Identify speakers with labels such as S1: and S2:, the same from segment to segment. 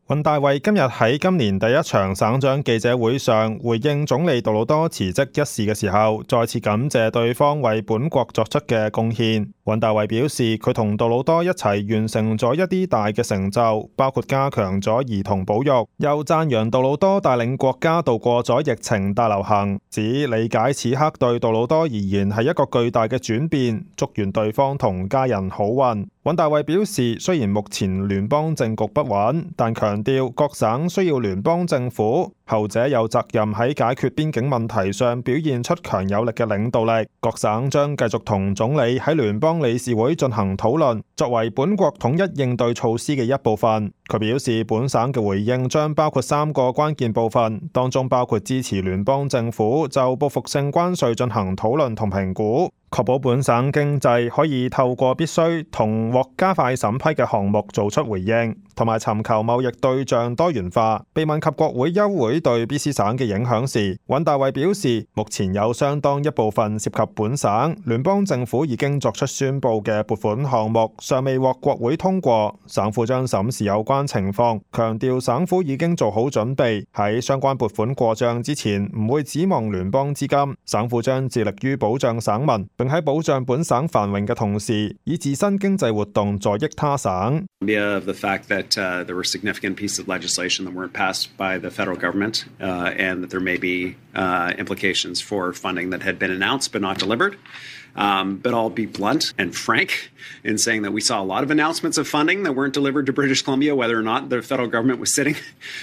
S1: 尹大衛今日喺今年第一場省長記者會上回應總理杜魯多辭職一事嘅時候，再次感謝對方為本國作出嘅貢獻。尹大衛表示，佢同杜魯多一齊完成咗一啲大嘅成就，包括加強咗兒童保育，又讚揚杜魯多帶領國家度過咗疫情大流行，指理解此刻對杜魯多而言係一個巨大嘅轉變，祝願對方同家人好運。尹大衛表示，雖然目前聯邦政局不穩，但強調各省需要聯邦政府，後者有責任喺解決邊境問題上表現出強有力嘅領導力。各省將繼續同總理喺聯邦理事會進行討論，作為本國統一應對措施嘅一部分。佢表示，本省嘅回應將包括3個關鍵部分，當中包括支持聯邦政府就報復性關稅進行討論同評估，確保本省經濟可以透過必須同獲加快審批嘅項目做出回應，同埋尋求貿易對象多元化。被問及國會休會對 BC 省嘅影響時，尹大衛表示，目前有相當一部分涉及本省，聯邦政府已經作出宣佈嘅撥款項目尚未獲國會通過，省府將審視有關情況，強調省府已經做好準備，喺相關撥款過帳之前唔會指望聯邦資金。省府將致力於保障省民，並喺保障本省繁榮嘅同時，以自身經濟活動助益他省。
S2: Of the fact that there were significant pieces of legislation that weren't passed by the federal government, and that there may be implications for funding that had been announced but not delivered. But I'll be blunt and frank in saying that we saw a lot of announcements of funding that weren't delivered to British Columbia, whether or not the federal government was sitting.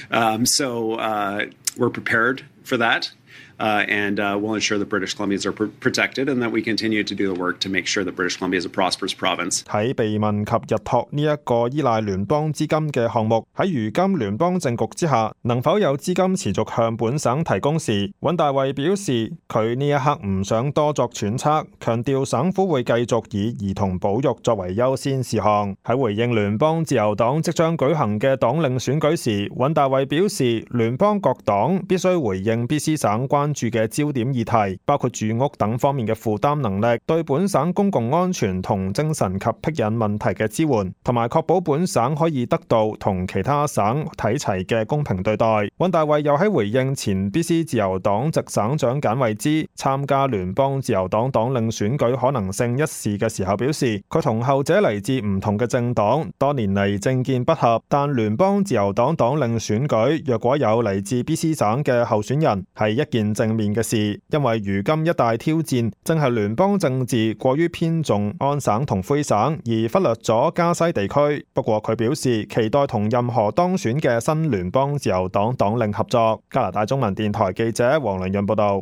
S2: So we're prepared for that. And we'll ensure that British Columbians are protected and that we continue to do the work to make sure that British Columbia is a prosperous province.
S1: 喺被問及日托呢一個依賴聯邦資金嘅項目，喺如今聯邦政局之下，能否有資金持續向本省提供時，尹大衛表示佢呢一刻唔想多作揣測，強調省府會繼續以兒童保育作為優先事項。喺回應聯邦自由黨即將舉行嘅黨領選舉時，尹大衛表示聯邦各黨必須回應 BC 省關注嘅焦點議題，包括住屋等方面嘅負擔能力，對本省公共安全同精神及僻隱問題嘅支援，同埋確保本省可以得到同其他省睇齊嘅公平對待。尹大衛又喺回應前 BC 自由黨籍省長簡惠芝參加聯邦自由黨黨領選舉可能性一事嘅時候表示，佢同後者嚟自唔同嘅政黨，多年嚟政見不合，但聯邦自由黨黨領選舉若果有嚟自 BC 省嘅候選人係一件正面嘅事，因為如今一大挑戰正係聯邦政治過於偏重安省同灰省，而忽略咗加西地區。不過佢表示期待同任何當選嘅新聯邦自由黨黨領合作。加拿大中文電台記者黃良潤報道。